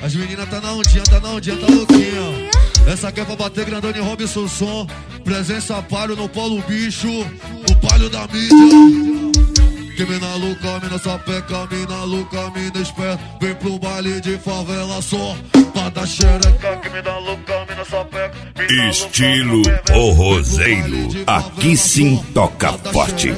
As meninas tá na ondinha, tá louquinha. Essa aqui é pra bater grandão em Robson Som. Presença palio no Paulo Bicho, o palio da mídia. Que mina louca, mina sapeca, mina louca, mina esperta. Vem pro baile de favela só pra dar xereca. Que mina louca, mina sapeca, mina estilo o Roseiro, aqui sim toca forte.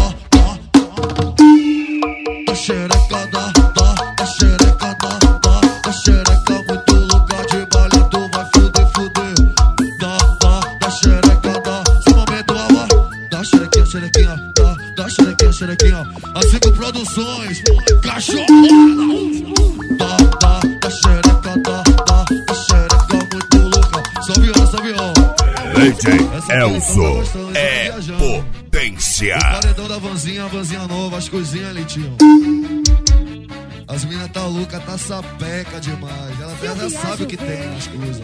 Da xereca, da xereca, da xereca, muito louca de baile, tu vai fuder. Da xereca, seu momento aula. Da xerequinha, xerequinha. A 5 Produções, cachorrada. Da xereca, da xereca, muito louca. Salve ó. DJ Elzo é potência. Paredão da vanzinha nova, as coisinhas ali, tio. As minas tá louca, tá sapeca demais. Ela já sabe o que tem nas coisas.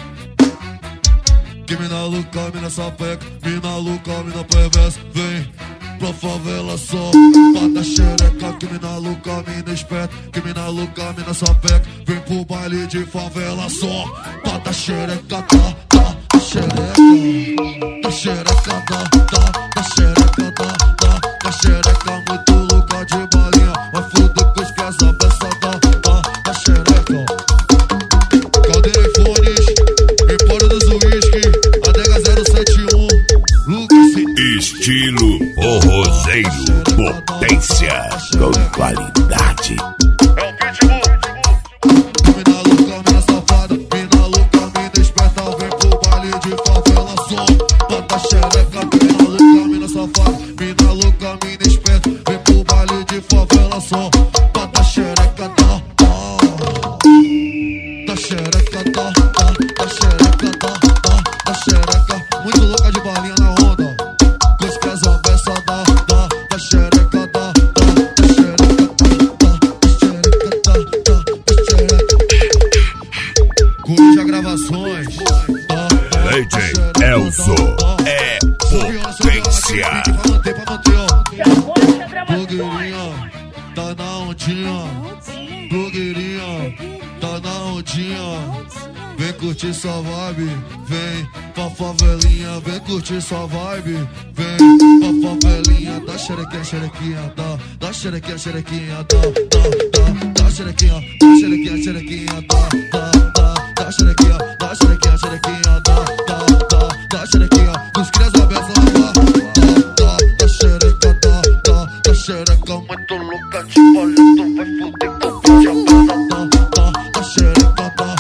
Que mina louca, mina sapeca, mina louca, mina perversa. Vem pra favela só pra dar xereca. Que mina louca, mina esperta. Que mina louca, mina sapeca. Vem pro baile de favela só pra dar xereca, da xereca. Da xereca, da xereca, da xereca. Muito louca de balinha, vai fuder com os pés abraçados. Da xereca. Caldeira e fones, Empório dos Whisky, Adega 071, Lucas. Estilo o Roseiro, potência com qualidade. É o Pitbull. Mina louca, mina safada, mina louca, mina esperta. Vem pro baile de favela só pra dar xereca. Mina louca, mina safada, mina louca, mina esperta. Vem pro baile de favela só pra dar xereca, da xereca, da xereca, da xereca. Muito louca de balinha na onda, com os pés abertos, da xereca, da xereca, da xereca. Coruja Gravações, DJ Elzo é potência. Pra manter, ó. Blogueirinha, tá na ondinha. Blogueirinha, tá na ondinha. Vem curtir sua vibe, vem pra favelinha. Vem curtir sua vibe, vem pra favelinha. Da xerequinha, xerequinha, da xerequinha, xerequinha, da xerequinha, xerequinha, xerequinha, da xerequinha, xerequinha, xerequinha, da xerequinha. Os crias abertos lá, da xereca, da xereca. Muito louca de baile, tu vai fuder com o pé aberto. Da xereca,